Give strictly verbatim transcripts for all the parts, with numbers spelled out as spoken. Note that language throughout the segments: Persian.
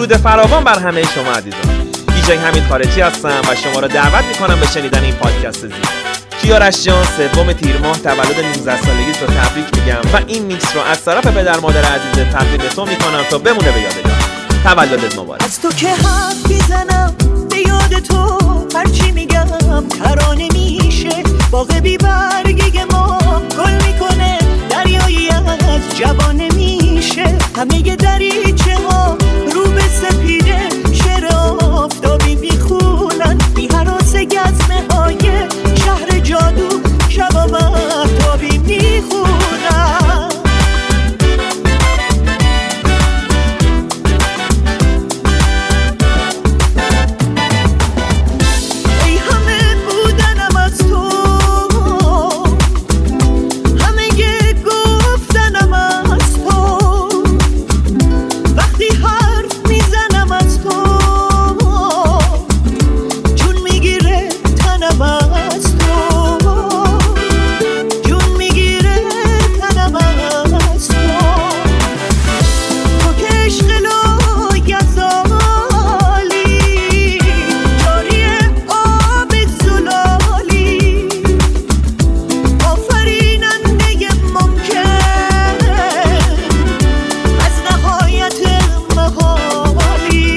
درود فراوان بر همه شما عزیزان. دیجی حمید خارجی هستم و شما را دعوت میکنم به شنیدن این پادکست زیبا. کیارش جان سوم تیر ماه تولد نوزده سالگیت رو تبریک میگم و این میکس رو از طرف پدر مادر عزیز تقدیم به تو میکنم تا بمونه به یادگار. تولدت مبارک. از تو که حرف میزنم به یاد تو هرچی میگم ترانه میشه. باغ بی برگی ما گل میکنه، دریایی از جوانه میشه. همه دریچه ها رو به سپیده شعر آفتابی میخونن، بی هراس گزمه های شهر جادو شب و مهتابی میخونن. ای همه بودنم از تو، همه گفتنم از تو، وقتی حرف میزنم از تو جون میگیره تنم از تو، جون میگیره تنم از تو. تو که عشق لایزالی جاری آب زلالی، آفریننده ممکن از نهایت محالی،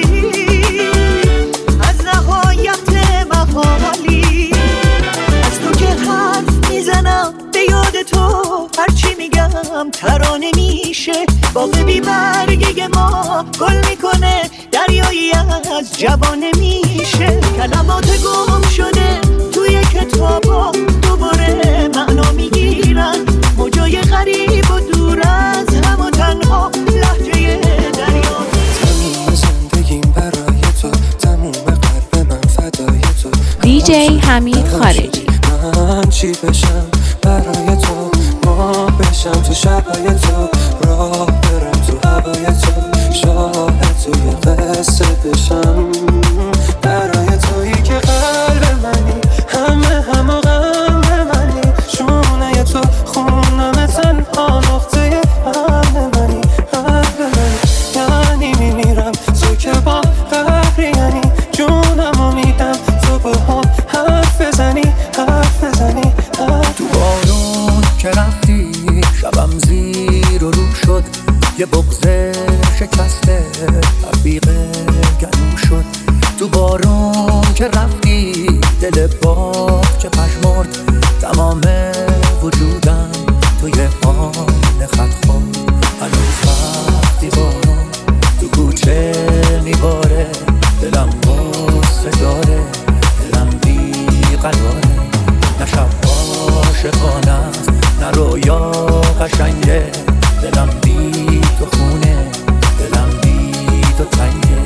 از نهایت محالی. از تو که حرف میزنم به یاد تو هرچی میگم ترانه میشه. باغ بی برگی ما گل میکنه، دریایی از جوانه میشه. کلمات گم شده توی کتابا دوباره معنا میگیرن، موجای غریب و دور از هم و تنها لحجه دریا. تموم زندگیم برای تو، تموم قلب من فدای تو. دیجی حمید خارجی. من چی بشم برای تو، ما بشم تو شبای تو، راه برم تو هوای تو، شاهد توی قصه بشم برای تویی که قلب منی، همه هم و غم منی، شونه تو خونم تنها نقطه هم منی، قلب منی یعنی میمیرم تو که با قبری، یعنی جونم و میدم تو با هم حرف بزنی حرف بزنی. تو بارون که رفتی شبم زیر و رو شد، یه بغض شکسته رفیقه گلو شد. تو بارون که رفتی دل باغ چه پشمرد، تمام وجودم توی آن خط خورد. هنوز وقتی بارون تو کوچه میباره، دلم غصه داره، دلم بی قراره. نه شب عاشقانه است نه رویا قشنگه، دلم بی تو خونه، دلم بی تو تنگه.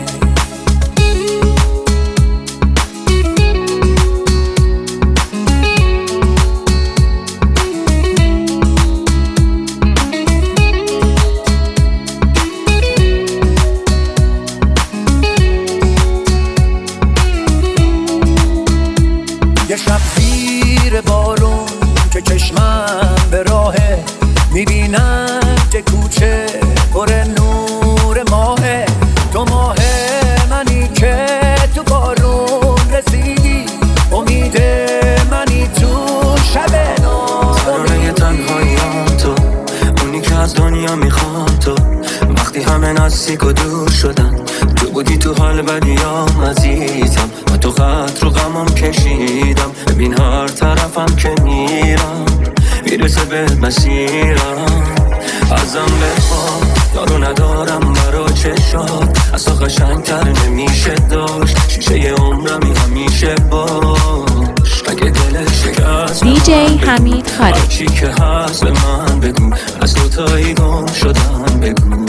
یه شب زیر بارون که چشمم به راهه، میبینم که کوچه پر نور ماهه. تو ماه منی که تو بارون رسیدی، امید منی تو شب نو. ترانه تنهاییام تو، اونی که از دنیا میخوام تو. وقتی همه نزدیک و دور شدن، تو بودی تو حال بدیام عزیزم. و تو خط رو غمم کشیدم، ببین هر طرفم که میرم میرسه به مسیرم. ازم بخواه یارو ندارم برا چشات، از تو قشنگتر نمیشه داشت. شیشه عمرمی همیشه باش، اگه دلش شکست دیجی حمید خارجی. هرچی که هست به من بگو، از دوتایی گم شدن بگو.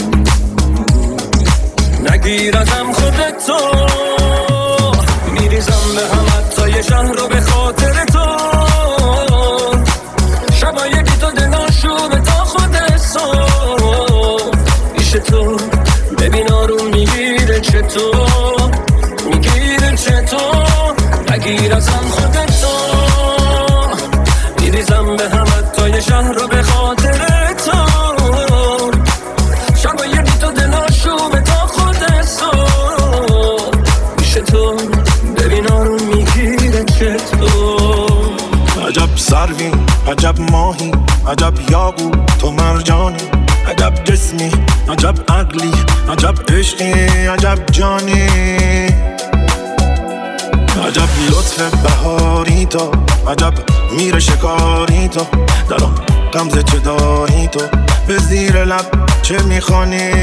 نگیر ازم خودتو، میریزم به هم حتی یه شهر رو به خاطر تو. شبا یکی تو دناشو به تا خود صبح میشه تو، ببین آروم میگیره چطور، میگیره چطور. نگیر ازم خودتو، میریزم به هم حتی یه شهر رو به خاطر تو. شبا یکی تو دناشو به تا خود صبح عجب سروی، عجب ماهی، عجب یاقو تو مرجانی، عجب جسمی، عجب عقلی، عجب عشقی، عجب جانی، عجب لطف بهاری تو، عجب میر شکاری تو، در آن غمزه چه داری تو، به زیر لب چه میخوانی،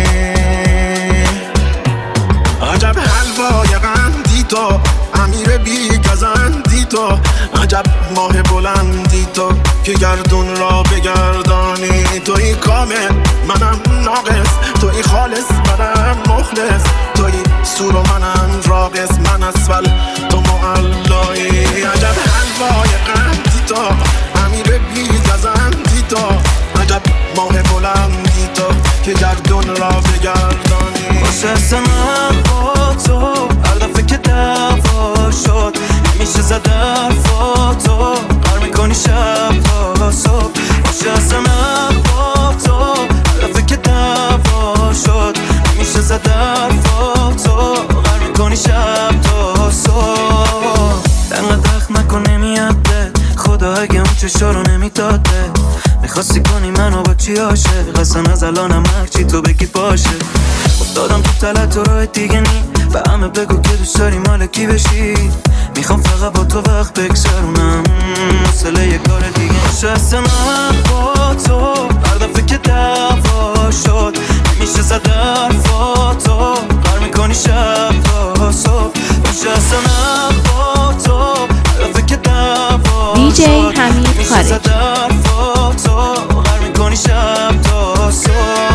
عجب حلوای قندی تو، امیر بی گزندی تو، عجب ماه بلندی تو که گردون را بگردانی، توی کامل منم ناقص، توی خالص منم مخلص، توی سور و منم راقص، من اسفل تو معلایی، عجب حلوای قندی تو، امیر بی گزندی تو، عجب ماه بلندی تو که گردون را بگردانی. باشه من با تو هر دفعه که دعوا شد میشه زد حرفا تو غر میکنی شب تا صبح. باشه من با تو هر دفعه که دعوا شد میشه زد حرفا تو غر میکنی شب تا صبح. دنگه دخ نکن نمیاده خدا اگه اون چشا رو نمیداده، میخواستی کنی منو با چی عاشق، اصلا از الانم هرچی تو بگی باشه. افتادم تو تلت و راه دیگه نی، به همه بگو که دوست داری مال کی بشی، میخوام فقط با تو وقت بگذرونم، مسئله یه کار دیگه نشسته. من با تو هر دفعه که دعوا شد میشه زد حرفا تو غر میکنی شب تا صبح. نشسته من با تو هر دفعه که دعوا دی جی حمید میشه زد حرفا تو غر میکنی شب تا صبح.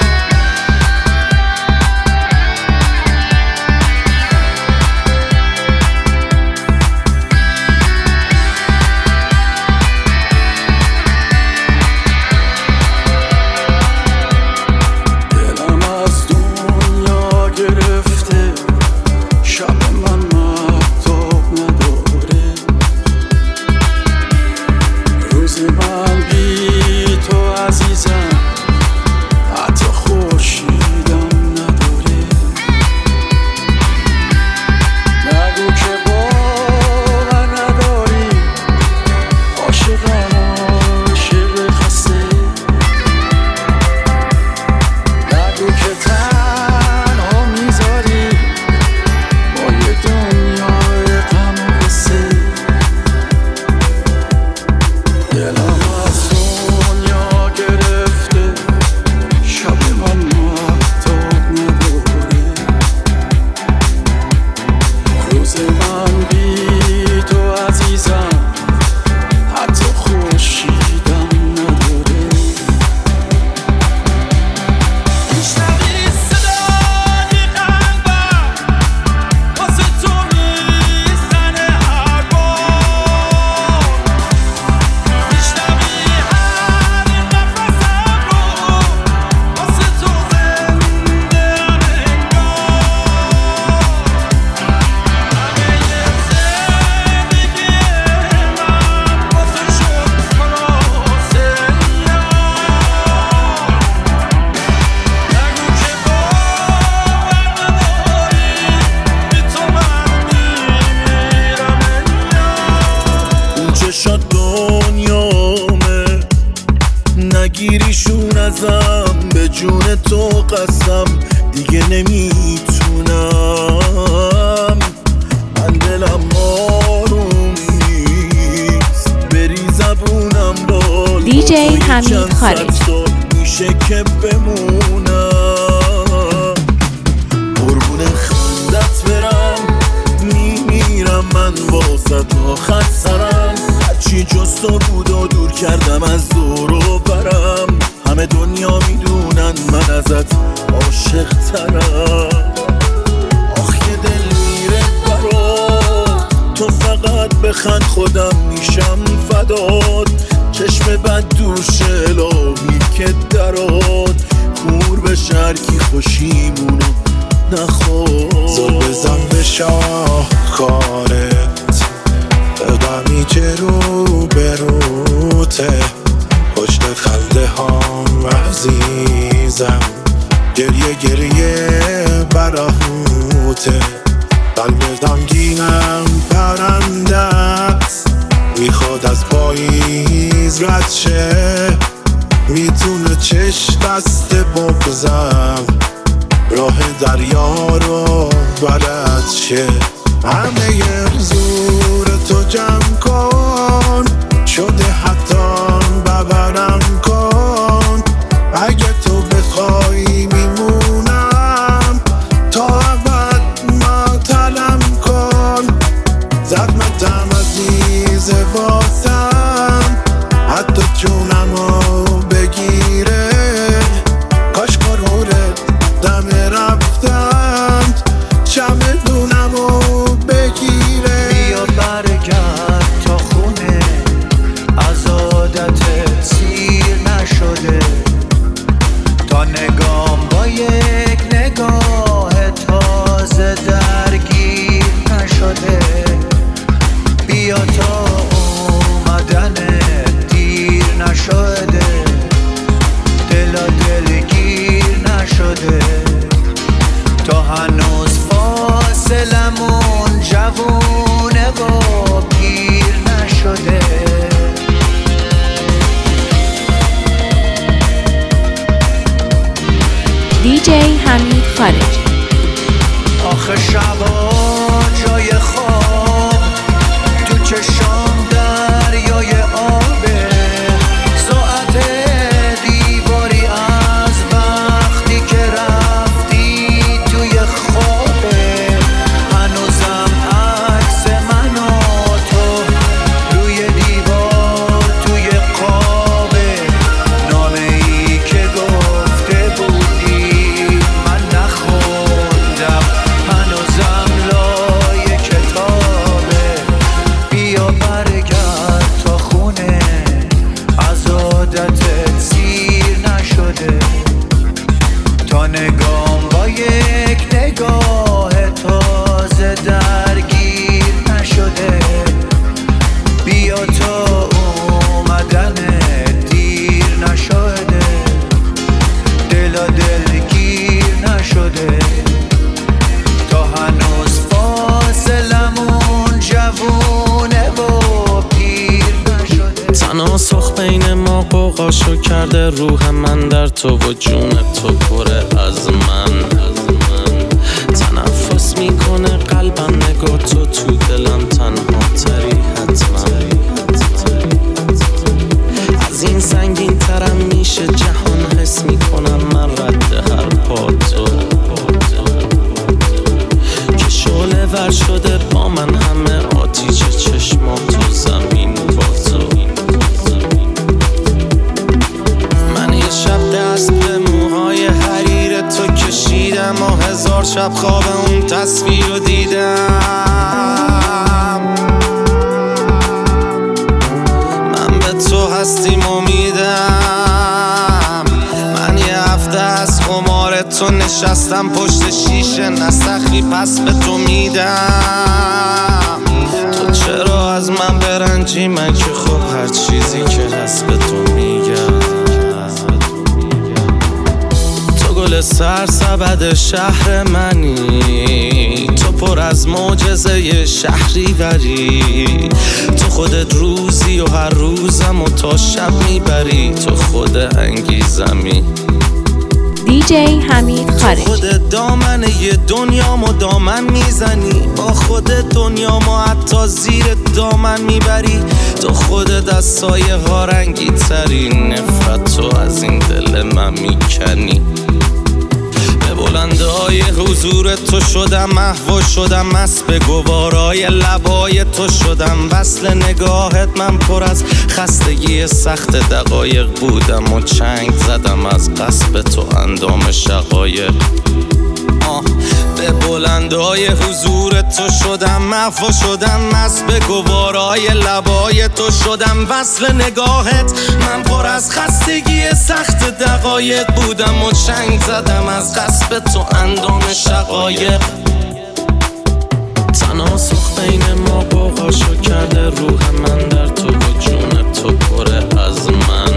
نگیریشون ازم، به جون تو قسم دیگه نمیتونم، من دلم آروم نیست بری زبونم با دی جی حمید خارجی میشه که بمونم، قربون خندت برم میمیرم من واسه تا خط سرم، هرچی جز تو بود و دور کردم از دور و برم، همه دنیا میدونن من ازت عاشق ترم، آخ یه دل میره برات، تو فقط بخند خودم میشم فدات، چشم بد دوش الهی که درات، کور به شرکی خوشیمونو نخواد، زل بزن به شاه کارت قدمی که رو بروته، پشت خنده هام عزیزم گریه گریه براهوته، قلب دمگینم پرنده است میخواد از پای پاییز رد شه، میتونه چشم بسته بگذم راه دریا رو بلد شه. همه زور تو جمع کن، شده حتی ببرم کن. اگه تو بخوای میمونم تا ابد معطلم کن. زحمتم عزیز واسم، حتی جونمو بگیره. کاش غرور دم رفتن چمدونمو بگیره. بیا برگرد تا خونه، از عادتت سیر نشده. تا نگام با یک نگاه تازه درگیر نشده. بیا تا اومدن دیر نشده، دلا دلگیر نشده. تا هنوز فاصلمون جوونه و پیر نشده. دی جی حمید خارجی. آخه شبا جای خواب تو چشام دریای آبه. ساعت دیواری از وقتی که رفتی توی خوابه. هنوزم عکس من و تو روی دیوار توی قابه. نامه ای که گفته بودی من نخوندم، هنوزم لای کتابه. بیا برگرد تا خونه، از عادتت سیر نشده. تا نگام با یک نگاه تازه درگیر نشده. بیا تا اومدن دیر نشده، دلا دلگیر نشده. تا هنوز فاصلمون جوونه و پیر نشده. تناسخ بین ما قوقاشو کرده، روح من در تو و جون تو پره از من. تنفس میکنه قلبم نگاه تو تو دلم تنها تری حتما. از این سنگین ترم میشه جهان، حس میکنم من رد هر پا تو. که شعله ور شده با من همه آتیش چشما تو زمین با تو. من یه شب دست به موهای حریر تو کشیدم و هزار شب خواب اون تصویر رو دیدم. من به تو هستیم امیدم. من یه هفته از خمار تو نشستم پشت شیشه، نسخی پس به تو میدم. تو چرا از من برنجی؟ من که خب هر چیزی که هست به تو میگم. تو گل سرسبد شهر منی، تو پر از معجزه شهری وری. تو خودت روزی و هر روزم و تا شب میبری. تو خود انگیزمی. دی جی حمید خارجی. خودت دامن یه دنیامو دامن میزنی، با خودت دنیامو حتی زیر دامن میبری. تو خودت از سایه ها رنگی تری، نفرت تو از این دل من میکنی. به بلندای حضور تو شدم محو شدم، مست به گوارای لبای تو شدم. وصل نگاهت من پر از خستگی سخت دقایق بودم و چنگ زدم از قصب تو اندام شقایق. آه به بلندای حضور تو شدم محو شدم، مست به گوارای لبای تو شدم. وصل نگاهت من پر از خستگی سخت دقایق بودم و چنگ زدم از قصب تو اندام شقایق. تناسخ بین ما قوقاشو کرده، روح من در تو و جون تو پره از من.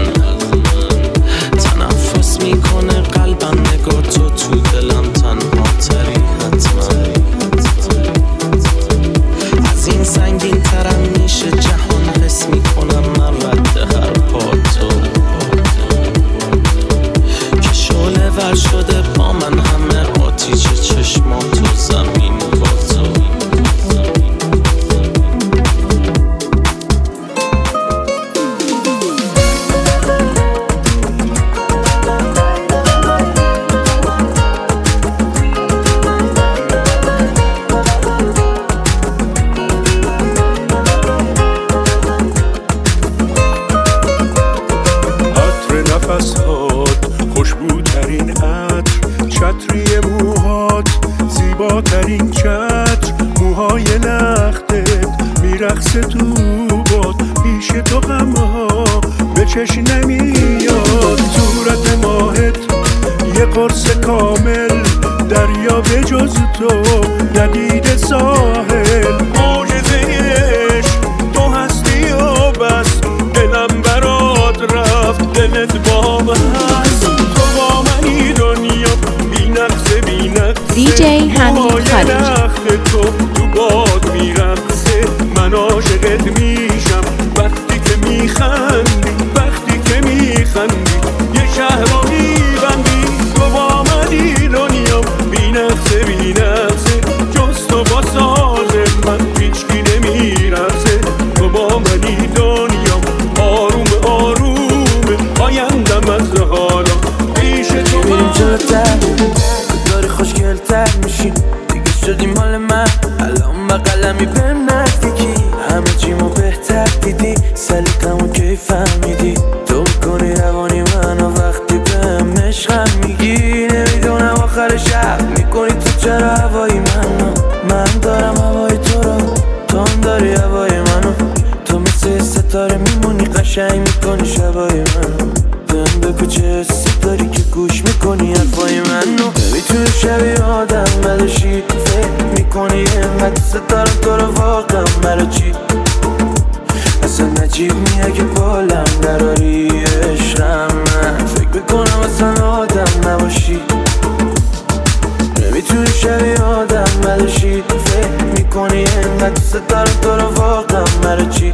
تنفس میکنه قلبم نگاه تو تو دلم تنها تری حتما. از این سنگین ترم میشه جهان، حس میکنم من خبر شده با من همه آتیش چشمات و زمین و با تو. خوشبوترین عطر، چتری موهات، زیباترین چتر، موهای لختت میرقصه تو باد، پیش تو غمها به چشم نمیاد. صورت ماهت یه قرص کامل، دریا به جز تو ندیده ساحل. معجزه‌اش تو هستی و بس، دلم برات رفت دلت با من هست. تو با منی دنیا بی نقصه بی نقصه، دی جی حمید خارجی. تو تو باد میرقصه، من عاشقت میشم وقتی که میخندی، وقتی که میخندی یه شهر رو میبندی. تو با منی دنیا بی نقصه بی نقصه، جز تو با ساز من هیچکی نمیرقصه. تو با منی دنیا آروم آرومه، آیندم از حالا پیش تو. میریم جلوتر داری خوشگلتر میشی، دیگه شدی مال من، الان بقلمی به نزدیکی، همه چیمو بهتر دیدی، سلیقمو کی فهمیدی، تو میکنی روانی منو وقتی بهم عشقم میگی. نمیدونم آخر شب میکنی تو چرا هوای منو، من دارم هوای تو رو، تو هم داری هوای منو. تو مثل ستاره میمونی قشنگ میکنی شبای منو، بهم بگو چه حسی داری که گوش میکنی حرفای منو. نمیتونی شبیه آدم بدشی، فکر میکنی اینقدر ستاره تو رو واقعا مرا چی. اصلا نجیب میه اگه بالم دراری عشقم، من فکر میکنم اصلا آدم نباشی. نمیتونی شبیه آدم بدشی، فکر میکنی اینقدر ستاره تو رو واقعا مرا چی.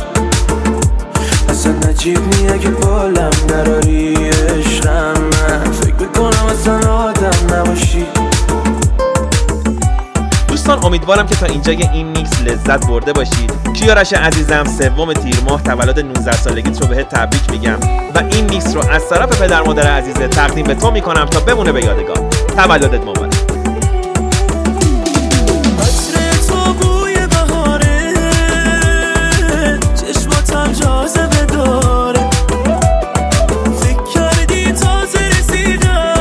اصلا نجیب میه که بالم دراری عشقم، من فکر میکنم اصلا آدم نباشی. دوستان امیدوارم که تا اینجای این میکس لذت برده باشید. کیارش عزیزم سوم تیر ماه تولد نوزده سالگیت رو بهت تبریک میگم و این میکس رو از طرف پدر مادر عزیزت تقدیم به تو میکنم تا بمونه به یادگار. تولدت مبارک. جاذبه داره، فکر کردی تازه رسیدم،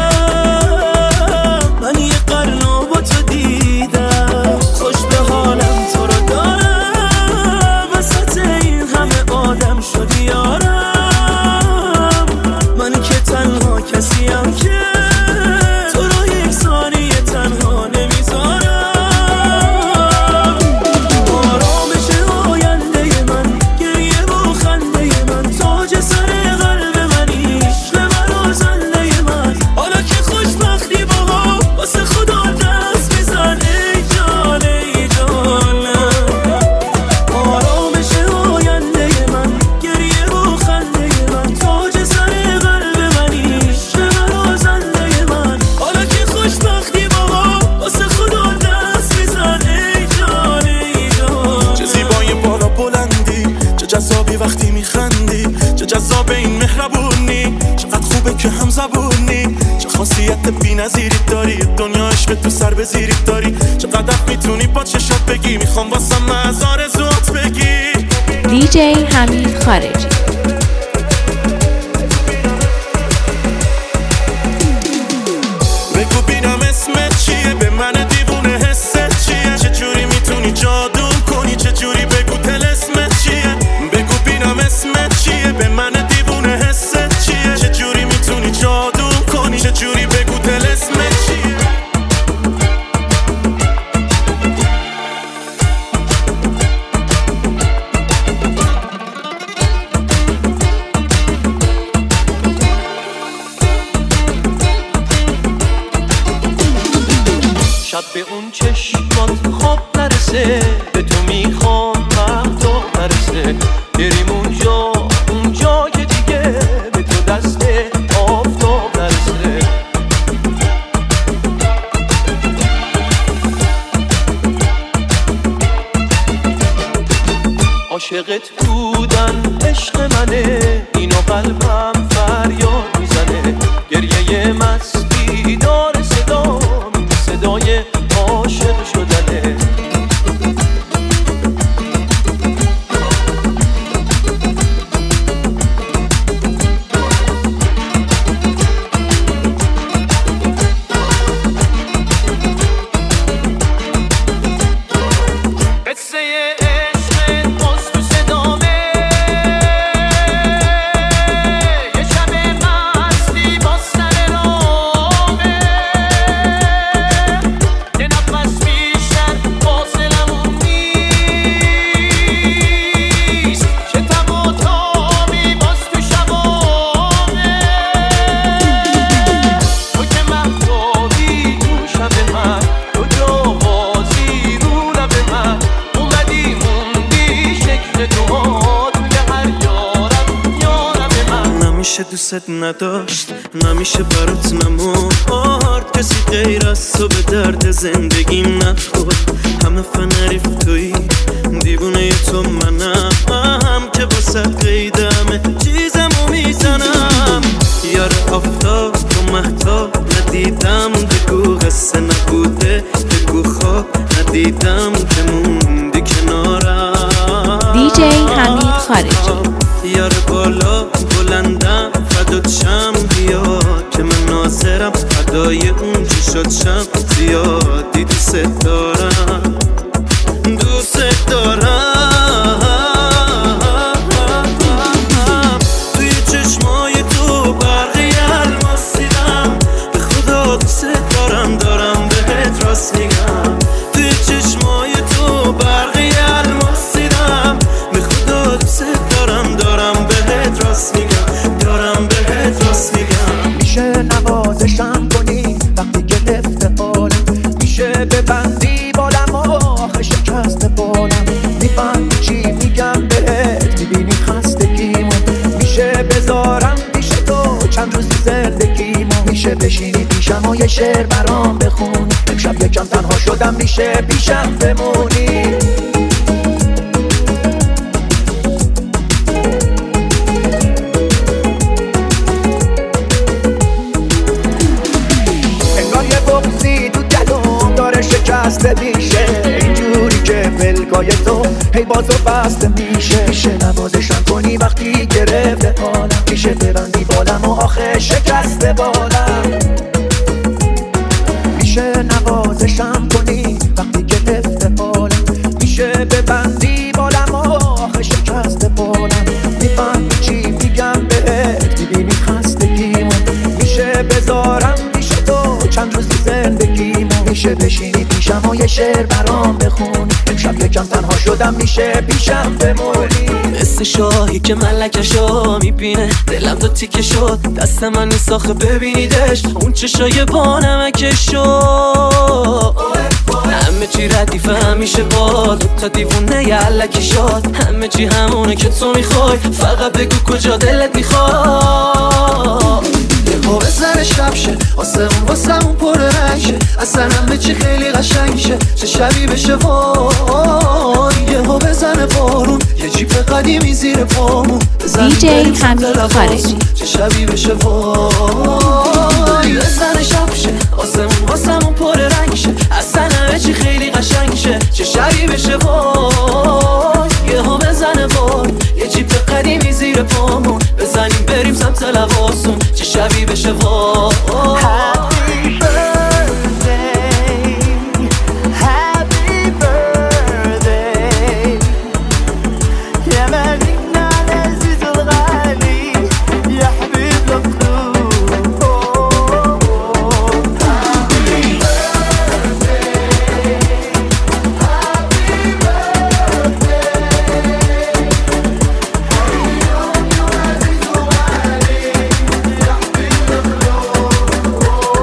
من یه قرنو با تو دیدم، خوش به حالم تو رو دارم، وسط این همه آدم شدی یارم، من که تنها کسیم که تو رو یک ثانیه تنها نمیذارم. وقتی میخندی چه جذاب این مهربونی، چقدر خوبه که هم زبونی، چه خاصیت بی‌نظیری داری، دنیا عشق تو سر به زیری داری، چقدر میتونی با چشات بگی، میخوام واسم از آرزوات بگی. دی جی حمید خارجی. بگو بینم اسمت چیه، به من دیوونه حست چیه، چجوری میتونی جادو کنی، چجوری بگو طلسمت چیه، بگو بینم اسمت چیه، به من دیوونه حست چیه، چجوری میتونی جادو کنی، چجوری بگو طلسمت چیه. شب به اون چشمات خواب نرسه، به تو میخوام وقتا نرسه، بریم اونجا اونجا که دیگه به تو دست آفتاب نرسه. عاشقت بودن عشق منه، اینو قلبم فریاد میزنه. گریه مستی داره صدا، صدای عاشق شدنه. دوست نداشت نمیشه برات نمورد، کسی غیر از تو به درد زندگیم نخورد. همه فنریف توی دیوونه تو منم که واسه قیدمه چیزمو میزنم. یار آفتاب و مهتاب ندیدم، بگو قصه نبوده، بگو خواب ندیدم که موندی کنارم. دی جی حمید خارجی. یار بالا بلندم فدات شم، بیا که من ناظرم فدای اون چشات شم. زیادی دوست دارم دوست دارم، توی چشمای تو برقی الماس دیدم. به خدا دوست دارم دارم بهت راست میگم. توی چشمای تو برقی الماس دیدم. به خدا دوست دارم دارم بهت راست میگم، دارم بهت راست میگم. میشه نوازشم کنی وقتی گرفته حالم، میشه ببندی بالم و آخه شکست بالم. میفهمی چی میگم بهت، میبینی خستگیمو. میشه بذارم پیش تو چند روز زندگیمو. میشه بشینی پیشم و یه شعر برام بخونی، امشب یکم تنها شدم میشه پیشم بمونی. شکسته میشه اینجوری که پلکای تو هی بازو بسته میشه. میشه نوازشم کنی وقتی گرفته حالم، میشه ببندی بالم و آخه شکسته بالم. میشه نوازشم کنی وقتی گرفته حالم، میشه ببندی بالم و آخه شکسته بالم. میفهمی چی میگم بهت، میبینی خستگیمو. میشه بذارم پیش تو چند روز زندگیمو. میشه بشینی پیشم و یه شعر برام بخونی، امشب یکم تنها شدم میشه پیشم بمونی. مثل شاهی که ملکشو میبینه، دلم تو تیکه شد دست من نیست آخه ببینیدش. اون چشای با نمکشو همه چی ردیفه همیشه با تا دیوونه یه علکی شد. همه چی همونه که تو میخوای، فقط بگو کجا دلت میخواد. یهو بزنه شب شه آسمون واسمون پر رنگ شه، اصلا همه چی خیلی قشنگ شه. چه شبی بشه وای، یهو بزنه بارون یه جیپ قدیمی زیر پامون. دی جی حمید خارجی. چه شبی بشه وای، بزنه شب شه آسمون واسمون پر رنگ شه، اصلا همه چی خیلی قشنگ شه. چه شبی بشه وای، یهو بزنه بارون یه جیپ قدیمی زیر پامون. بزنیم بریم سمت لواسون، چه شبی بشه وای. Happy birthday, happy birthday يا ملكنا العزيز الغالي يا حبيب القلوب. Happy birthday, happy birthday اليوم يا عزيز الغالي يا حبيب القلوب.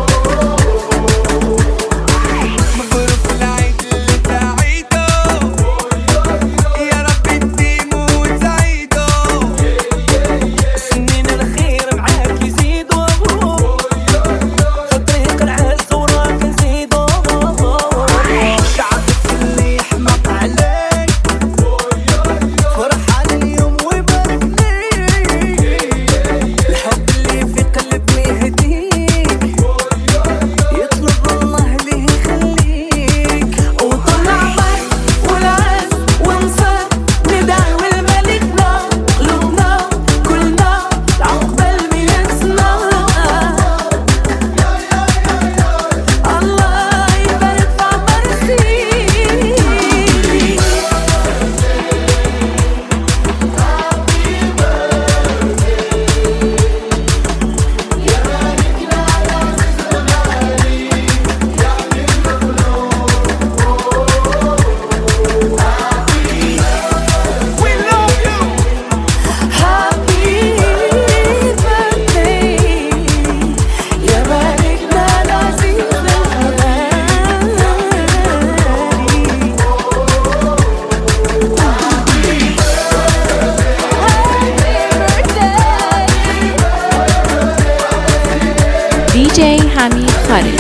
دیجی حمید خارجی.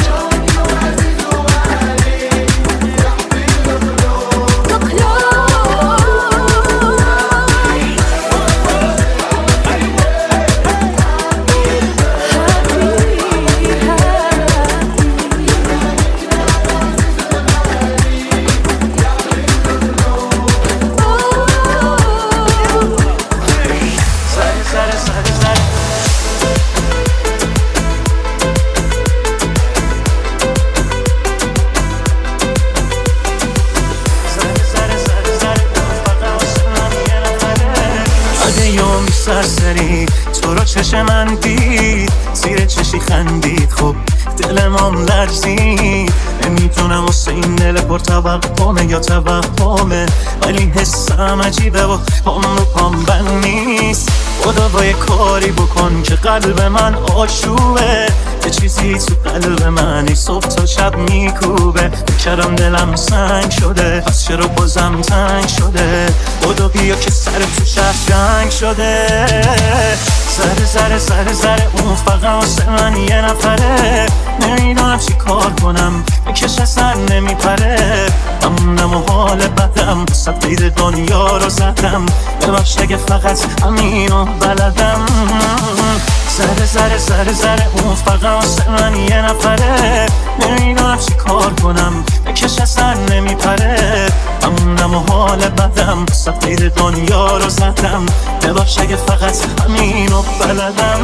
سرسری تو رو چشم من دید، زیر چشی خندید، خب دلمم لرزید. نمیدونم واسه این دل پر توقمه یا توهمه، ولی حسم عجیبه و پام رو پام بند نیست. خدا با یه کاری بکن که قلب من آشوبه، یه چیزی تو قلب من ای صبح تا شب میکوبه. بکرم دلم سنگ شده، پس چرا بازم تنگ شده؟ خدا بیا که سر تو شهر جنگ شده. سر سر سر سر اون فقط واسه من یه نفره، نمیدونم چی کار کنم بکش اصلا نمیپره. همونم و حال بدم وسط قید دنیا رو زدم، ببخش اگه فقط همینو بلدم. سر سر سر سر اون فقط واسه من یه نفره، نمیدونم چی کار کنم بکش اصلا نمیپره. همونم و حال بدم وسط قید دنیا رو زدم، ببخش اگه فقط همینو بلدم.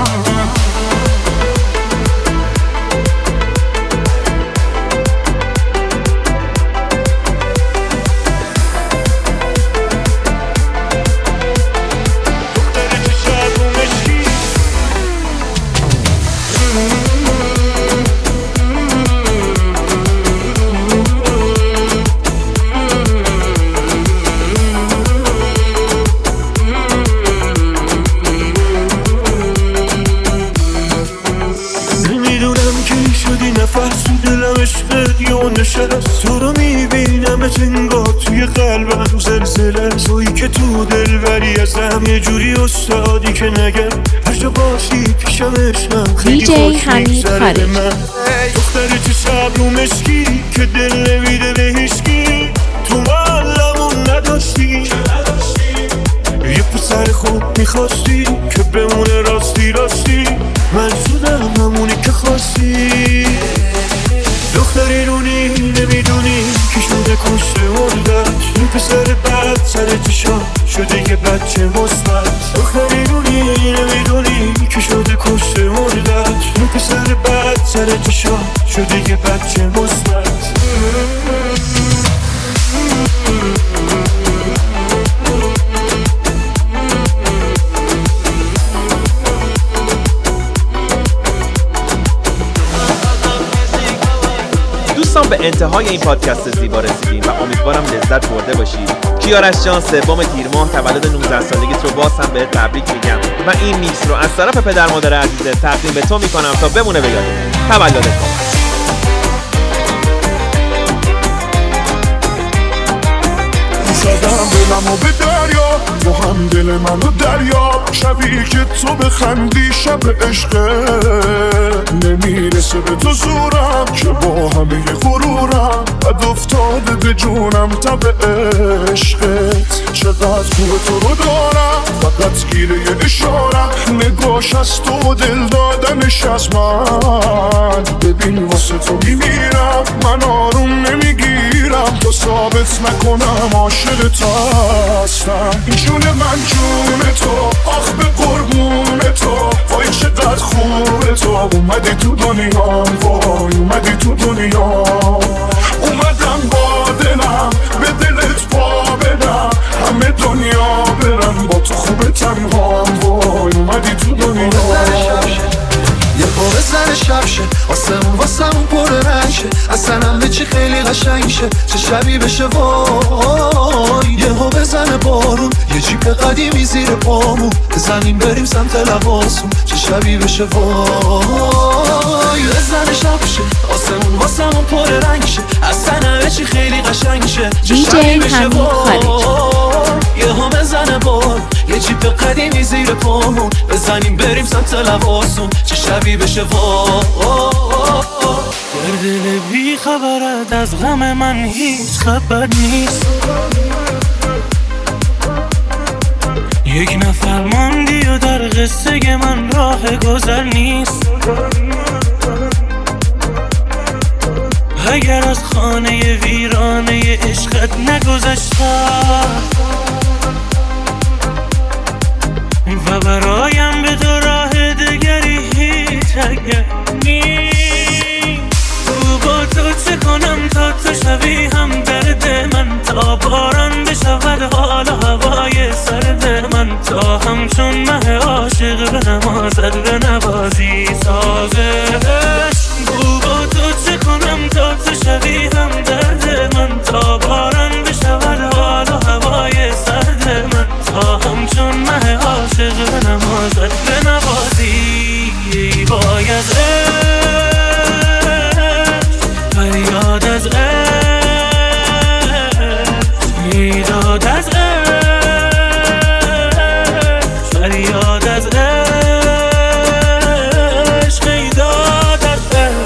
تو رو میبینم انگار توی قلبم زلزله، تویی که تو دلبری ازم یه جوری استادی که نگم هر جا باشی پیشم عشقم خیلی خوش میگذره به من. دختر چه صبر و مشکی که دل نمیده به هیچکی، تو معلمون نداشتی یه پسر خوب میخواستی که بمونه راستی راستی، من شدم همونی که خواستی. دختر ایرونی نمیدونی که شده کشته مردت، این پسر بد سر چشا شده یه بچه مثبت. دختر ایرونی نمیدونی که شده کشته مردت، این پسر بد سر چشا شده یه بچه مثبت. به انتهای این پادکست زیبا رسیدیم و امیدوارم لذت برده باشید. کیارش جان سوم تیر ماه تولد نوزده سالگیت رو باز هم بهت تبریک میگم و این میکس رو از طرف پدر مادر عزیزت تقدیم به تو میکنم تا بمونه به یادت. تولدت مبارک. زدم دلمو به دریا، تو هم دل منو دریا، شبی که تو بخندی شب عشقه، نمیرسه به تو زورم که با همه غرورم بد افتاده به جونم تب عشقت. چقدر خوب تو رو دارم فقط گیره یه اشارم، نگاش از تو دل دادنش از من. ببین واسه تو میمیرم من آروم نمیگیرم تا ثابت نکنم عاشق تو هستم. این جون من جون تو، آخ به قربون تو، وای چقدر خوبه تو. اومدی تو دنیا، وای اومدی تو دنیا، اومدم با دلم به دلت پا بدم، همه دنیا برم با تو خوبه تنهام، وای اومدی تو دنیا. یه پا بزن شب شه، آسمون واسمون پر رنگ شه، اصلا همه چی خیلی قشنگ شه، چه شبی بشه وای. یه ها بزن بارون، یه جیپ قدیمی زیر پامون، بزنیم بریم سمت لباسون، چه شبی بشه وای. بزن شب شه، آسمون واسمون پر رنگ شه، اصلا همه چی خیلی قشنگ شه، چه شبی بشه وای. یه ها بزن بارون، یه یه جیپ قدیمی زیر پامون بزنیم بریم سمت لواسون چه شبی بشه وا در دل بی خبرت از غم من هیچ خبر نیست یک نفر ماندی و در قصه من راه گذر نیست اگر از خانه ویرانه عشقت نگذشتم و برایم به تو راه دگری هیچ اگر نیست تو با تو چه کنم تا تو شوی هم درد من تا باران بشود حال هوای سرد من تا همچون مه عاشق به نمازت به نوازی سازش تو با تو چه کنم تا تو شوی هم درد من تا باران بشود حال هوای سرد من تا همچون مه عاشق به نمازت به نوازی وای از فریاد از عشق میداد از عشق فریاد از عشق میداد از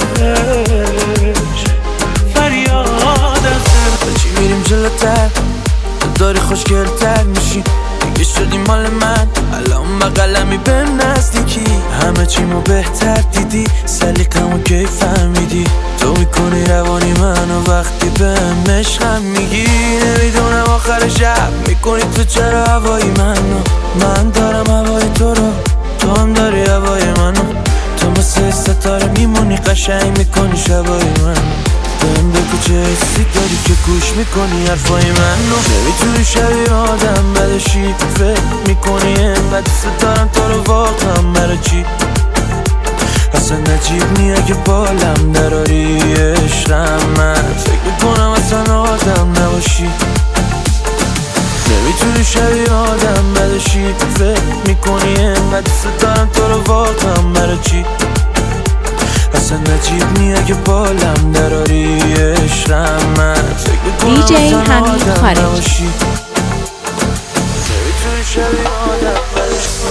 عشق فریاد از عشق چی میریم جلوتر داری خوشگلتر میشی دیگه شدی مال من الان بقلمی بهم نزدیکی همه چیمو بهتر دیدی سلیقمو کی فهمیدی تو میکنی روانی منو وقتی بهم عشقم میگی نمیدونم آخر شب میکنی تو چرا هوای منو من دارم هوای تو رو تو هم داری هوای منو تو مثل ستاره میمونی قشنگ میکنی شبای منو بهم بگو چه حسی داری که گوش میکنی حرفای منو نمیتونی شبیه آدم بدشی فکر میکنی اینقدر دوست دارم تو رو واقعا برای چی اصلا نجیب نیه اگه بالم دراری عشقم من فکر میکنم اصلا آدم نباشی نمیتونی شبیه آدم بدشی فکر میکنی اینقدر دوست دارم تو رو واقعا برای چی اصلا نجیب نیه اگه بالم دراری عشقم من فکر میکنم دی جی اصلا حمید آدم خارجی. نباشی نمیتونی شبیه آدم بدشی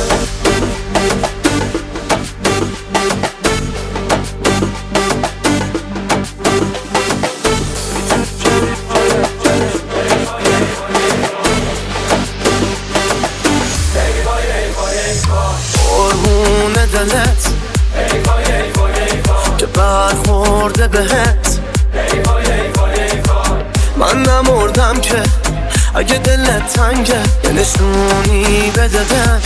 دلت که برخورده بهت من نمردم که اگه دلت تنگه یه نشونی بده بهم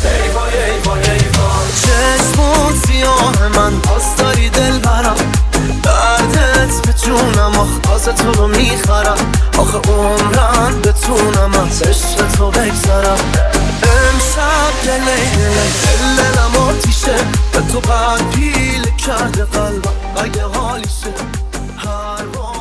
چشمون سیاه من باز داری دل برم دردت به جونم آخ باز تو رو میخرم آخه عمرم بتونم از عشق تو بگذرم امشب دلی دلی دلم آتیشه به تو بعد پیل کرده قلبم اگه حالیشه هر